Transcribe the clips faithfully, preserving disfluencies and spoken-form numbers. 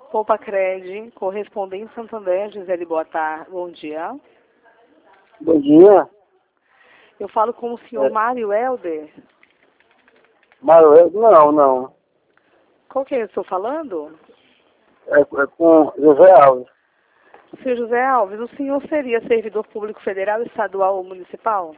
Poupa Cred, correspondente Santander, Gisele, boa tarde, bom dia. Bom dia. Eu falo com o senhor É. Mário Helder. Mário Helder? Não, não. Qual que é eu estou falando? É, é com José Alves. Senhor José Alves, o senhor seria servidor público federal, estadual ou municipal?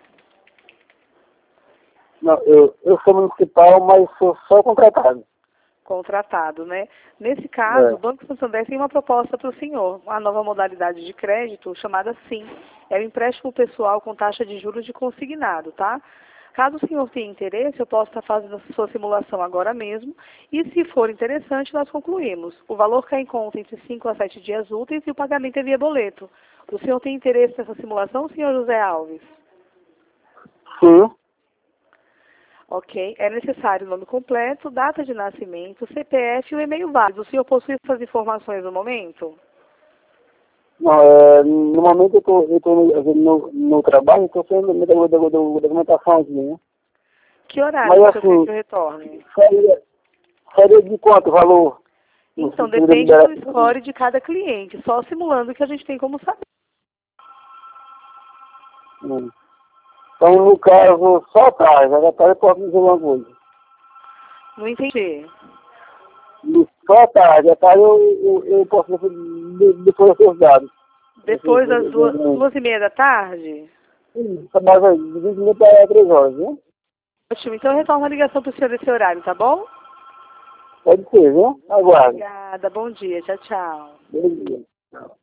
Não, eu, eu sou municipal, mas sou só contratado. Contratado, né? Nesse caso, É. o Banco Santander tem uma proposta para o senhor, uma nova modalidade de crédito chamada SIM. É o empréstimo pessoal com taxa de juros de consignado, tá? Caso o senhor tenha interesse, eu posso estar fazendo a sua simulação agora mesmo e, se for interessante, nós concluímos. O valor cai em conta entre cinco a sete dias úteis e o pagamento é via boleto. O senhor tem interesse nessa simulação, senhor José Alves? Sim. Ok. É necessário o nome completo, data de nascimento, C P F e o e-mail válido. O senhor possui essas informações no momento? Não, é, no momento eu estou eu tô no, no, no trabalho, estou fazendo a documentação aqui, né? Que horário Mas que o senhor quer assim, que eu retorne? seria, seria de quanto o valor? Então, Se puder me depende dar- do score de cada cliente. Só simulando que a gente tem como saber. Hum. Então, no caso, só atrás, a tarde eu posso dizer uma coisa. Não entendi. No- Só à tarde, à tarde eu, eu, eu posso de- depois dos seus dados. Depois das duas, duas e meia da tarde? Sim, mais aí, de vinte minutos para três horas, né? Ótimo. Então, eu retorno a ligação para o senhor desse horário, tá bom? Pode ser, né? Aguarde. Obrigada. Bom dia. Tchau, tchau. Bom dia. Tchau.